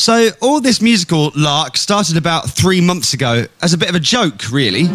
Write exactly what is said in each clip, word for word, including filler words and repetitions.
So all this musical lark started about three months ago as a bit of a joke, really.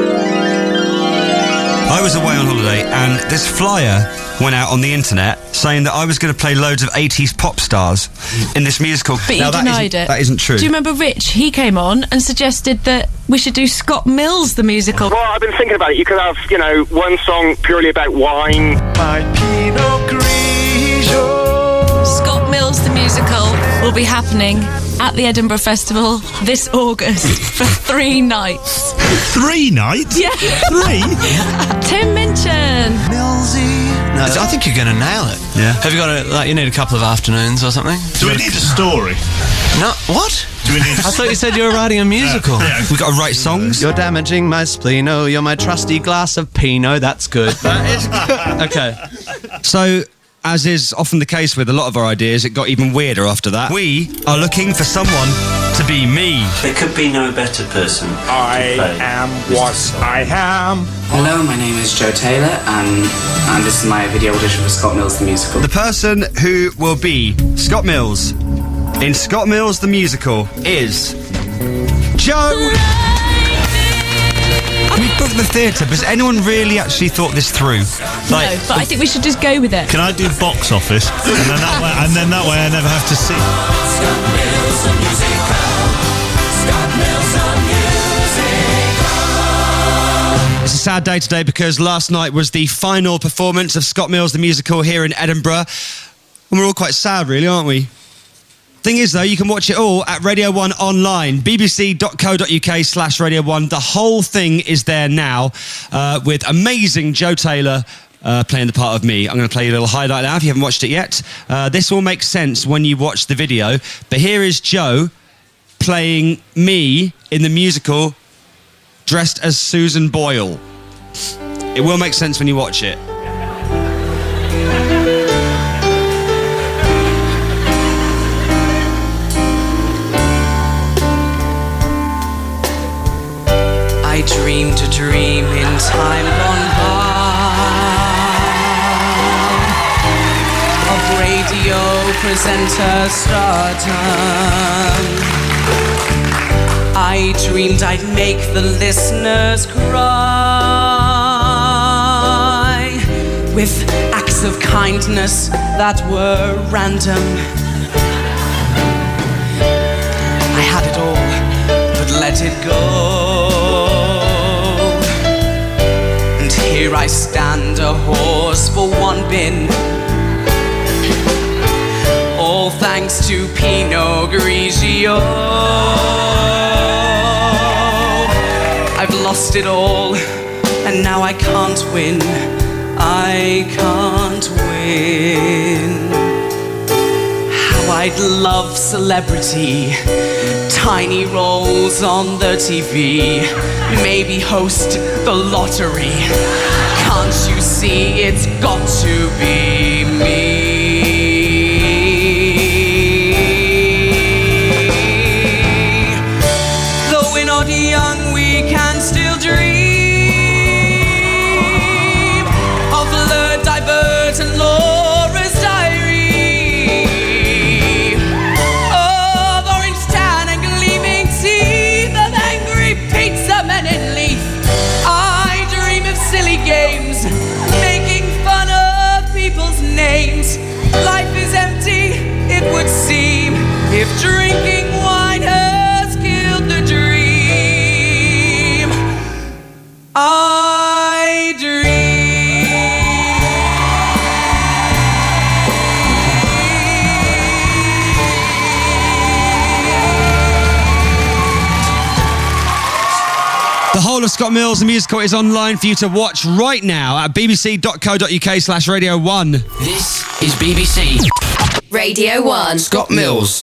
I was away on holiday and this flyer went out on the internet saying that I was going to play loads of eighties pop stars in this musical. But now, you that denied isn't, it. That isn't true. Do you remember Rich? He came on and suggested that we should do Scott Mills, the musical. Well, I've been thinking about it. You could have, you know, one song purely about wine. My Pinot Grigio. Scott Mills, the musical, will be happening at the Edinburgh Festival this August for three nights. Three nights? Yeah. Three? Tim Minchin. Millsy. No, I think you're going to nail it. Yeah. Have you got a, like, you need a couple of afternoons or something? Do we need a story? No, what? Do we need I thought you said you were writing a musical. Yeah, yeah. We've got to write songs. You're damaging my spleen, oh, you're my trusty glass of Pinot, that's good. That is good. Okay. So, as is often the case with a lot of our ideas, it got even weirder after that. We are looking for someone to be me. There could be no better person. I am what I am. Hello, my name is Joe Taylor, and, and this is my video audition for Scott Mills the Musical. The person who will be Scott Mills in Scott Mills the Musical is Joe. We booked the theatre, but has anyone really actually thought this through? Like, No, but I think we should just go with it. Can I do box office? And then that way, and then that way I never have to sing. Scott Mills the Musical. Scott Mills the Musical. It's a sad day today because last night was the final performance of Scott Mills the Musical here in Edinburgh. And we're all quite sad, really, aren't we? Thing is, though, you can watch it all at Radio one online, bbc.co.uk slash Radio one. The whole thing is there now uh, with amazing Joe Taylor uh, playing the part of me. I'm going to play you a little highlight now if you haven't watched it yet. Uh, this will make sense when you watch the video. But here is Joe playing me in the musical dressed as Susan Boyle. It will make sense when you watch it. I dreamed a dream in time gone by of radio presenter stardom. I dreamed I'd make the listeners cry with acts of kindness that were random. I had it all, but let it go. Here I stand, a horse for one bin. All thanks to Pinot Grigio. I've lost it all, and now I can't win. I can't win. How I'd love celebrity, tiny roles on the T V, maybe host the lottery. Can't you see it's got to be me? Though we're not young, we can still dream of Blur, Divert and Laura's Diary, of Orange Tan and gleaming teeth, of angry pizza men in Leaf. I dream of silly games, making fun of people's names. Life is empty, it would seem, if drinking wine has killed the dream. I dream. The whole of Scott Mills the Musical is online for you to watch right now at bbc.co.uk slash Radio one. This is B B C Radio one. Scott Mills.